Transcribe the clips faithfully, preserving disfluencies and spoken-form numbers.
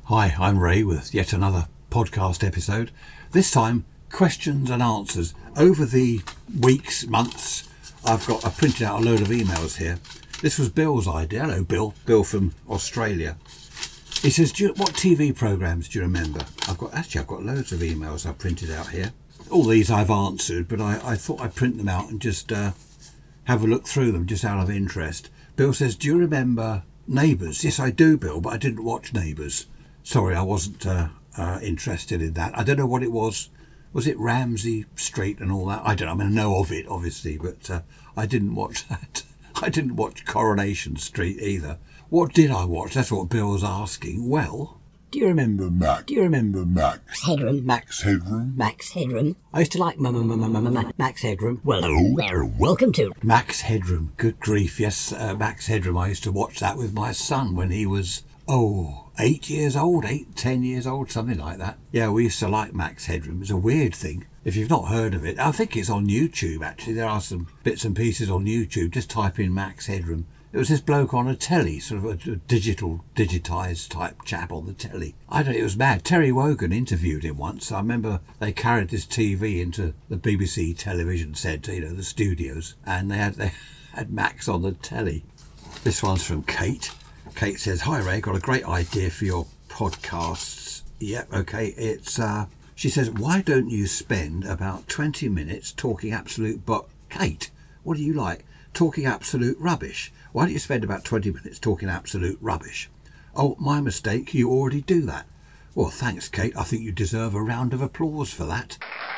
Hi, I'm Ray with yet another podcast episode. This time, questions and answers. Over the weeks, months, I've got I printed out a load of emails here. This was Bill's idea. Hello, Bill. Bill from Australia. He says, do you, what T V programmes do you remember? I've got actually I've got loads of emails I printed out here. All these I've answered, but I, I thought I'd print them out and just uh, have a look through them just out of interest. Bill says, do you remember Neighbours? Yes, I do, Bill, but I didn't watch Neighbours. Sorry, I wasn't uh, uh, interested in that. I don't know what it was. Was it Ramsay Street and all that? I don't know. I mean, I know of it, obviously, but uh, I didn't watch that. I didn't watch Coronation Street either. What did I watch? That's what Bill was asking. Well, do you remember Max? Do you remember Max? Headroom. Max Headroom. Max Headroom. I used to like m- m- m- m- m- Max Headroom. Well, oh, welcome to Max Headroom. Good grief, yes, uh, Max Headroom. I used to watch that with my son when he was, oh, eight years old, eight, ten years old, something like that. Yeah, we used to like Max Headroom. It's a weird thing. If you've not heard of it, I think it's on YouTube, actually. There are some bits and pieces on YouTube. Just type in Max Headroom. It was this bloke on a telly, sort of a, a digital, digitised type chap on the telly. I don't know, it was mad. Terry Wogan interviewed him once. I remember they carried this T V into the B B C television centre, you know, the studios, and they had they had Max on the telly. This one's from Kate. Kate says, hi Ray, got a great idea for your podcasts. Yep, okay, it's, uh, she says, why don't you spend about twenty minutes talking absolute, but Kate, what do you like? Talking absolute rubbish. Why don't you spend about twenty minutes talking absolute rubbish? Oh, my mistake, you already do that. Well, thanks, Kate. I think you deserve a round of applause for that.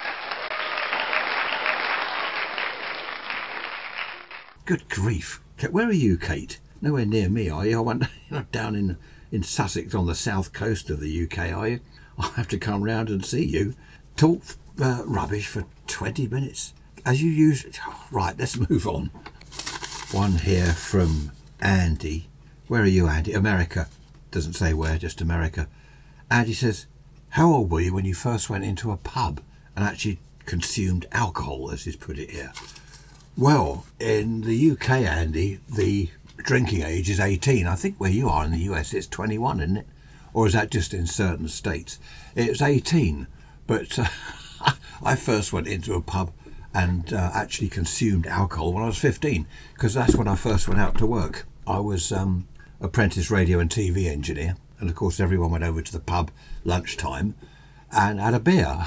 Good grief. Where are you, Kate? Nowhere near me, are you? I went you know, down in, in Sussex on the south coast of the U K, are you? I'll have to come round and see you. Talk uh, rubbish for twenty minutes. As you usually... Oh, right, let's move on. One here from Andy. Where are you, Andy? America. Doesn't say where, just America. Andy says, how old were you when you first went into a pub and actually consumed alcohol, as he's put it here? Well, in the U K, Andy, the drinking age is eighteen. I think where you are in the U S, it's twenty-one, isn't it? Or is that just in certain states? It's eighteen, but uh, I first went into a pub and uh, actually consumed alcohol when I was fifteen, because that's when I first went out to work. I was um, apprentice radio and T V engineer, and of course everyone went over to the pub lunchtime and had a beer.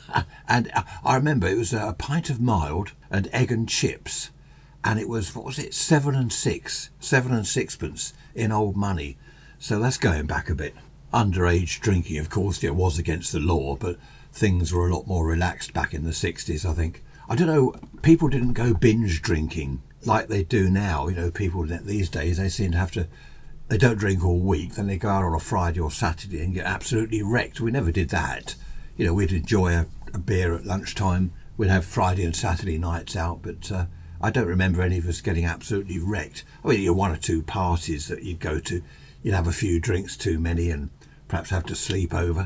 And I remember it was a pint of mild and egg and chips, and it was, what was it, seven and six, seven and sixpence in old money. So that's going back a bit. Underage drinking, of course, it was against the law, but things were a lot more relaxed back in the sixties, I think. I don't know, people didn't go binge drinking like they do now. You know, people these days, they seem to have to, they don't drink all week, then they go out on a Friday or Saturday and get absolutely wrecked. We never did that. You know, we'd enjoy a, a beer at lunchtime, we'd have Friday and Saturday nights out, but uh, I don't remember any of us getting absolutely wrecked. I mean, you know, one or two parties that you'd go to, you'd have a few drinks too many and perhaps have to sleep over,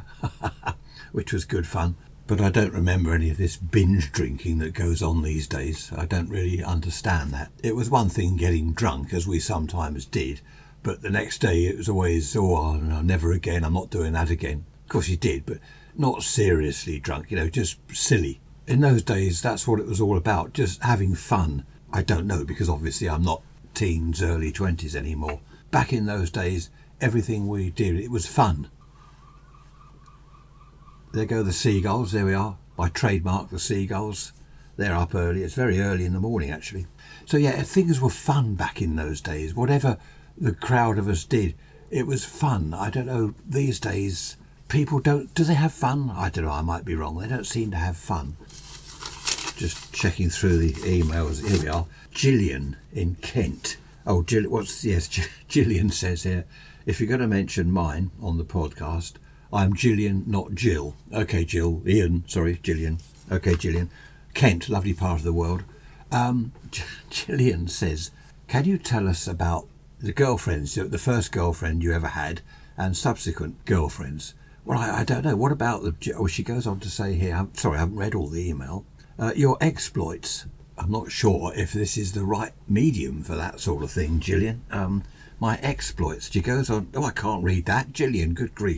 which was good fun. But I don't remember any of this binge drinking that goes on these days. I don't really understand that. It was one thing getting drunk, as we sometimes did, but the next day it was always, oh, no, never again, I'm not doing that again. Of course you did, but not seriously drunk, you know, just silly. In those days, that's what it was all about, just having fun. I don't know, because obviously I'm not teens, early twenties anymore. Back in those days, everything we did, it was fun. There go the seagulls, there we are. I trademark the seagulls. They're up early, it's very early in the morning actually. So yeah, things were fun back in those days. Whatever the crowd of us did, it was fun. I don't know, these days, people don't, do they have fun? I don't know, I might be wrong. They don't seem to have fun. Just checking through the emails, here we are. Gillian in Kent. Oh, Gillian, what's, yes, Gillian says here, if you're going to mention mine on the podcast, I'm Gillian, not Jill. Okay, Jill. Ian, sorry, Gillian. Okay, Gillian. Kent, lovely part of the world. Um, G- Gillian says, can you tell us about the girlfriends, the first girlfriend you ever had and subsequent girlfriends? Well, I, I don't know. What about the... Oh, she goes on to say here, I'm sorry, I haven't read all the email. Uh, your exploits. I'm not sure if this is the right medium for that sort of thing, Gillian. Um, my exploits. She goes on... Oh, I can't read that. Gillian, good grief.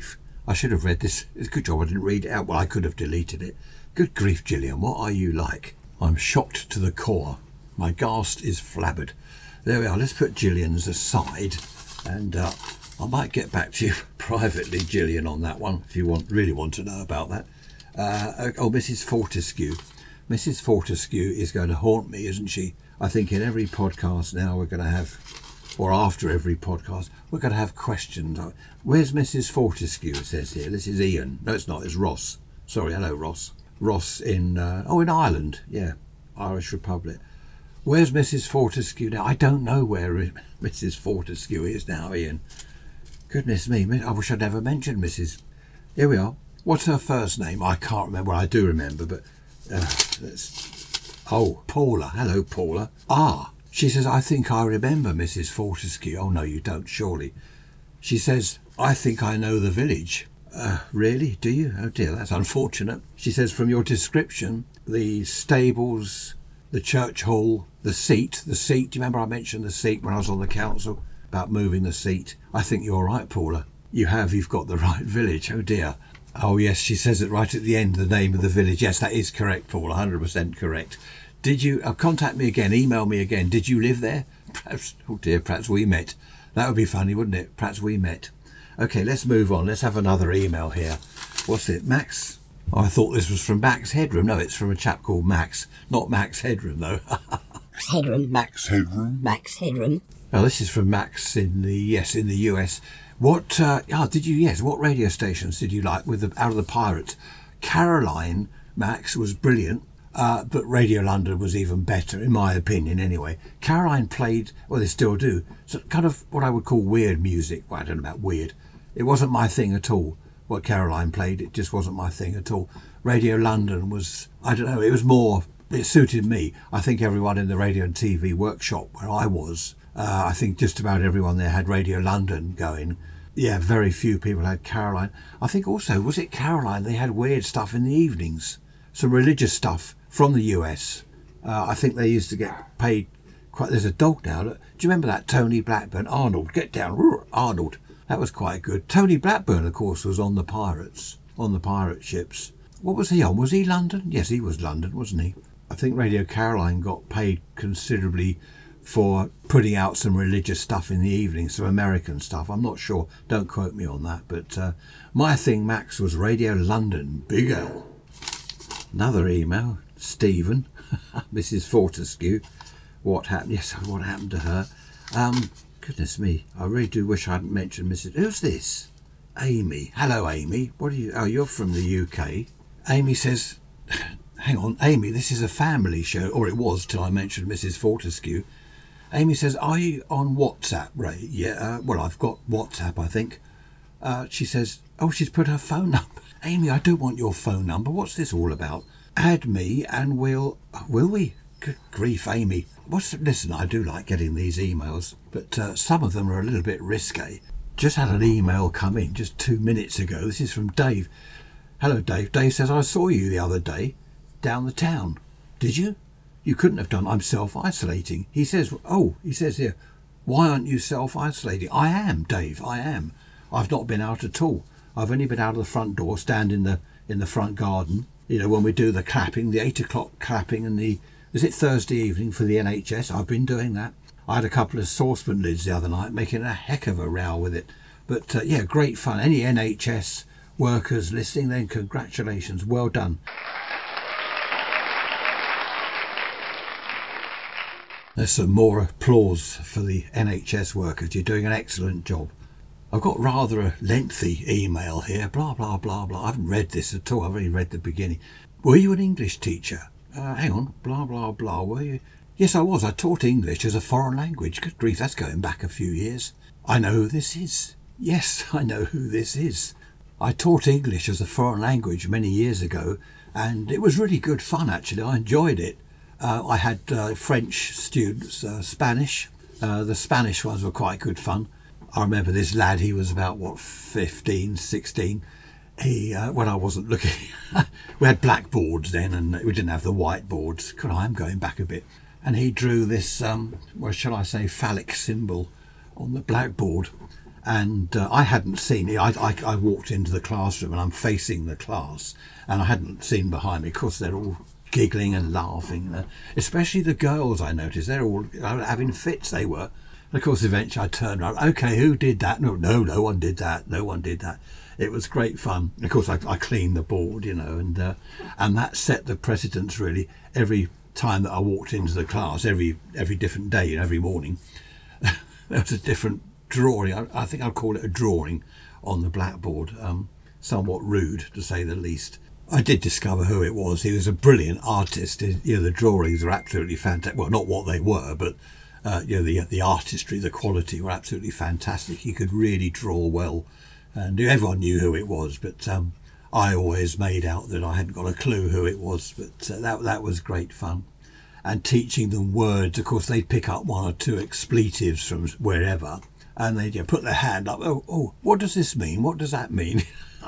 I should have read this. It's a good job I didn't read it out. Well, I could have deleted it. Good grief, Gillian, what are you like? I'm shocked to the core. My ghast is flabbered. There we are. Let's put Gillian's aside, and uh, I might get back to you privately, Gillian, on that one, if you want really want to know about that. Uh, oh, Missus Fortescue. Missus Fortescue is going to haunt me, isn't she? I think in every podcast now we're going to have, or after every podcast, we're going to have questions. Where's Missus Fortescue, it says here. This is Ian. No, it's not. It's Ross. Sorry, hello, Ross. Ross in, uh, oh, in Ireland. Yeah, Irish Republic. Where's Missus Fortescue now? I don't know where Missus Fortescue is now, Ian. Goodness me, I wish I'd never mentioned Missus Here we are. What's her first name? I can't remember. Well, I do remember, but... Uh, let's... Oh, Paula. Hello, Paula. Ah, she says, I think I remember Missus Fortescue. Oh, no, you don't, surely. She says, I think I know the village. Uh, really? Do you? Oh, dear, that's unfortunate. She says, from your description, the stables, the church hall, the seat, the seat. Do you remember I mentioned the seat when I was on the council about moving the seat? I think you're right, Paula. You have. You've got the right village. Oh, dear. Oh, yes, she says it right at the end, the name of the village. Yes, that is correct, Paula, one hundred percent correct. Did you, uh, contact me again, email me again. Did you live there? Perhaps, oh dear, perhaps we met. That would be funny, wouldn't it? Perhaps we met. Okay, let's move on. Let's have another email here. What's it, Max? Oh, I thought this was from Max Headroom. No, it's from a chap called Max. Not Max Headroom, though. Max Headroom. Max Headroom. Max Headroom. Oh, this is from Max in the, yes, in the U S. What, uh, oh, did you, yes, what radio stations did you like with the, out of the Pirates? Caroline, Max, was brilliant, uh, but Radio London was even better, in my opinion, anyway. Caroline played, well, they still do, so kind of what I would call weird music. Well, I don't know about weird. It wasn't my thing at all, what Caroline played. It just wasn't my thing at all. Radio London was, I don't know, it was more, it suited me. I think everyone in the radio and T V workshop where I was, uh, I think just about everyone there had Radio London going. Yeah, very few people had Caroline. I think also, was it Caroline? They had weird stuff in the evenings. Some religious stuff from the U S. Uh, I think they used to get paid quite... There's a dog now. Look. Do you remember that? Tony Blackburn. Arnold. Get down. Arnold. That was quite good. Tony Blackburn, of course, was on the Pirates. On the pirate ships. What was he on? Was he London? Yes, he was London, wasn't he? I think Radio Caroline got paid considerably for putting out some religious stuff in the evening, some American stuff. I'm not sure. Don't quote me on that. But uh, my thing, Max, was Radio London. Big L. Another email. Stephen. Missus Fortescue. What happened? Yes, what happened to her? Um, goodness me. I really do wish I hadn't mentioned Missus Who's this? Amy. Hello, Amy. What are you? Oh, you're from the U K. Amy says... Hang on, Amy, this is a family show. Or it was till I mentioned Missus Fortescue. Amy says, are you on WhatsApp, Ray? Yeah, uh, well, I've got WhatsApp, I think. Uh, she says, oh, she's put her phone number. Amy, I don't want your phone number. What's this all about? Add me and we'll... Will we? Good grief, Amy. What's, listen, I do like getting these emails, but uh, some of them are a little bit risque. Just had an email come in just two minutes ago. This is from Dave. Hello, Dave. Dave says, I saw you the other day down the town. Did you? You couldn't have done. I'm self-isolating. He says, oh, he says here, why aren't you self-isolating? I am, Dave, I am. I've not been out at all. I've only been out of the front door, stand in the in the front garden. You know, when we do the clapping, the eight o'clock clapping and the, is it Thursday evening for the N H S? I've been doing that. I had a couple of saucepan lids the other night, making a heck of a row with it. But uh, yeah, great fun. Any N H S workers listening, then congratulations. Well done. There's some more applause for the N H S workers. You're doing an excellent job. I've got rather a lengthy email here. Blah, blah, blah, blah. I haven't read this at all. I've only read the beginning. Were you an English teacher? Uh, hang on. Blah, blah, blah. Were you? Yes, I was. I taught English as a foreign language. Good grief, that's going back a few years. I know who this is. Yes, I know who this is. I taught English as a foreign language many years ago, and it was really good fun, actually. I enjoyed it. Uh, I had uh, French students, uh, Spanish. Uh, the Spanish ones were quite good fun. I remember this lad, he was about, what, fifteen, sixteen. He, uh, when I wasn't looking, we had blackboards then, and we didn't have the whiteboards. God, I'm going back a bit. And he drew this, um, what shall I say, phallic symbol on the blackboard. And uh, I hadn't seen it. I, I, I walked into the classroom and I'm facing the class, and I hadn't seen behind me. Of course, they're all giggling and laughing, uh, especially the girls. I noticed they're all having fits. They were. And of course, eventually I turned around. Okay, who did that? No, no, no one did that. No one did that. It was great fun. Of course, I, I cleaned the board, you know, and uh, and that set the precedence really. Every time that I walked into the class, every every different day, every morning, there was a different drawing. I, I think I'd call it a drawing on the blackboard. Um, somewhat rude, to say the least. I did discover who it was. He was a brilliant artist. You know, the drawings are absolutely fantastic. Well, not what they were, but uh, you know, the the artistry, the quality were absolutely fantastic. He could really draw well, and everyone knew who it was. But um, I always made out that I hadn't got a clue who it was. But uh, that that was great fun. And teaching them words, of course, they'd pick up one or two expletives from wherever, and they'd you know, put their hand up. Oh, oh, what does this mean? What does that mean?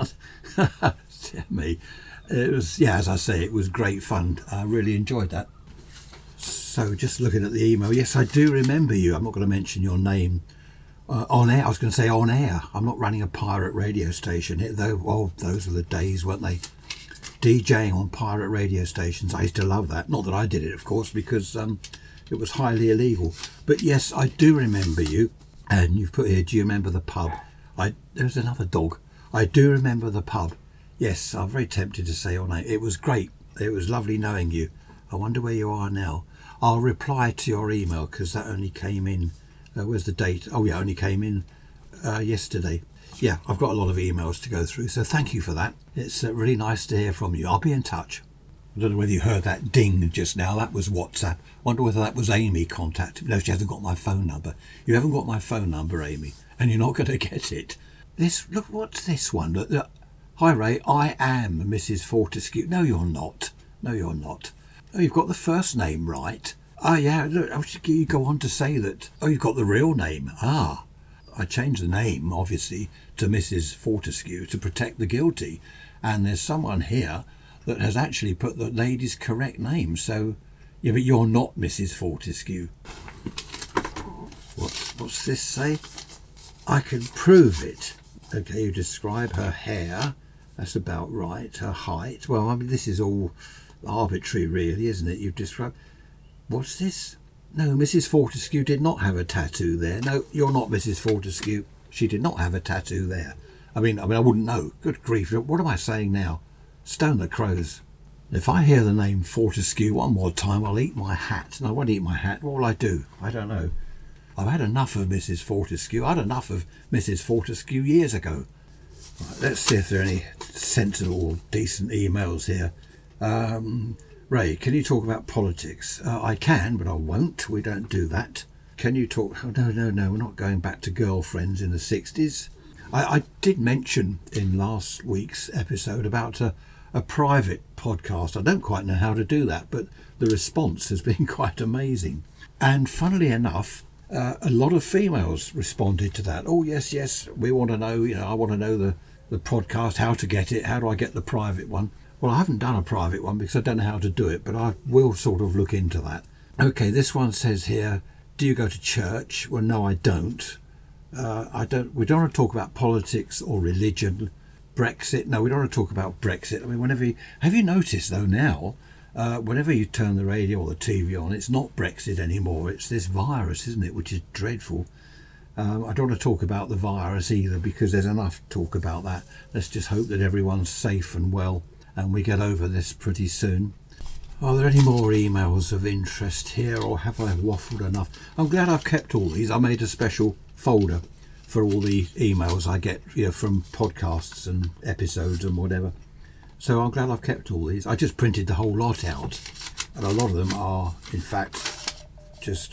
Me. It was, yeah, as I say, it was great fun. I really enjoyed that. So just looking at the email, yes, I do remember you. I'm not going to mention your name uh, on air. I was going to say on air. I'm not running a pirate radio station. It, though, well, those were the days, weren't they? DJing on pirate radio stations. I used to love that. Not that I did it, of course, because um, it was highly illegal. But yes, I do remember you. And you've put here, do you remember the pub? I There's another dog. I do remember the pub. Yes, I'm very tempted to say your name. It was great. It was lovely knowing you. I wonder where you are now. I'll reply to your email because that only came in. Uh, where's the date? Oh, yeah, only came in uh, yesterday. Yeah, I've got a lot of emails to go through, so thank you for that. It's uh, really nice to hear from you. I'll be in touch. I don't know whether you heard that ding just now. That was WhatsApp. Wonder whether that was Amy contacting me. No, she hasn't got my phone number. You haven't got my phone number, Amy, and you're not going to get it. This, look, what's this one? Look, look. Hi Ray, I am Missus Fortescue. No, you're not. No, you're not. Oh, you've got the first name right. Ah, yeah, look, you go on to say that. Oh, you've got the real name. Ah, I changed the name, obviously, to Missus Fortescue to protect the guilty. And there's someone here that has actually put the lady's correct name. So, yeah, but you're not Missus Fortescue. What's, what's this say? I can prove it. Okay, you describe her hair. That's about right. Her height. Well, I mean, this is all arbitrary, really, isn't it? You've described. What's this? No, Missus Fortescue did not have a tattoo there. No, you're not Missus Fortescue. She did not have a tattoo there. I mean, I mean, I wouldn't know. Good grief! What am I saying now? Stone the crows. If I hear the name Fortescue one more time, I'll eat my hat. And I won't eat my hat. What will I do? I don't know. I've had enough of Missus Fortescue. I had enough of Missus Fortescue years ago. Right, let's see if there are any sensible, decent emails here. Um, Ray, can you talk about politics? Uh, I can, but I won't. We don't do that. Can you talk... Oh, no, no, no, we're not going back to girlfriends in the sixties. I, I did mention in last week's episode about a, a private podcast. I don't quite know how to do that, but the response has been quite amazing. And funnily enough, uh, a lot of females responded to that. Oh, yes, yes, we want to know, you know, I want to know the, the podcast, how to get it, how do I get the private one? Well, I haven't done a private one because I don't know how to do it, but I will sort of look into that. Okay, this one says here, do you go to church? Well, no, I don't. Uh, I don't. We don't want to talk about politics or religion, Brexit. No, we don't want to talk about Brexit. I mean, whenever you, have you noticed though now, uh, whenever you turn the radio or the T V on, it's not Brexit anymore. It's this virus, isn't it? Which is dreadful. Um, I don't want to talk about the virus either because there's enough talk about that. Let's just hope that everyone's safe and well and we get over this pretty soon. Are there any more emails of interest here, or have I waffled enough? I'm glad I've kept all these. I made a special folder for all the emails I get, you know, from podcasts and episodes and whatever. So I'm glad I've kept all these. I just printed the whole lot out, and a lot of them are, in fact, just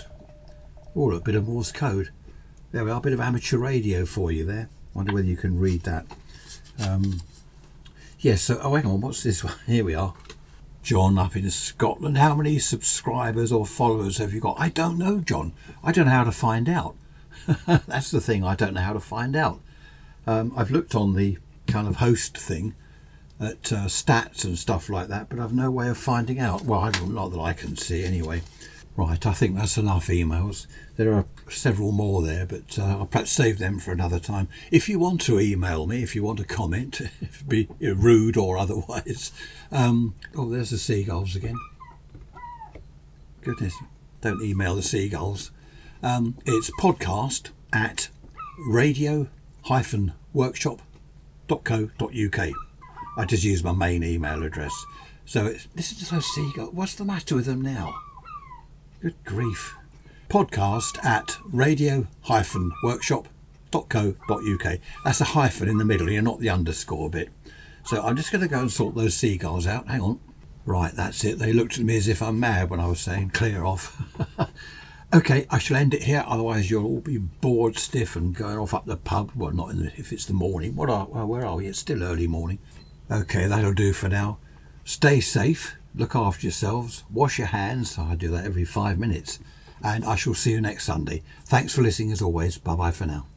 oh, a bit of Morse code. There we are, a bit of amateur radio for you there. Wonder whether you can read that. Um, yes. So, oh, hang on. What's this one? Here we are. John up in Scotland. How many subscribers or followers have you got? I don't know, John. I don't know how to find out. That's the thing. I don't know how to find out. Um, I've looked on the kind of host thing at uh, stats and stuff like that, but I've no way of finding out. Well, I don't, not that I can see anyway. Right, I think that's enough emails. There are several more there, but uh, I'll perhaps save them for another time. If you want to email me, if you want to comment, be rude or otherwise. Um, oh, there's the seagulls again. Goodness, don't email the seagulls. Um, it's podcast at radio dash workshop dot co dot uk. I just use my main email address. So it's, listen to those seagulls. What's the matter with them now? Good grief. Podcast at radio dash workshop dot co dot uk. That's a hyphen in the middle, you're not the underscore bit. So I'm just going to go and sort those seagulls out. Hang on. Right, that's it. They looked at me as if I'm mad when I was saying clear off. Okay, I shall end it here, otherwise you'll all be bored stiff and going off up the pub. Well, not in the, if it's the morning. What are, well, where are we? It's still early morning. Okay, that'll do for now. Stay safe, look after yourselves, wash your hands. I do that every five minutes. And I shall see you next Sunday. Thanks for listening as always. Bye-bye for now.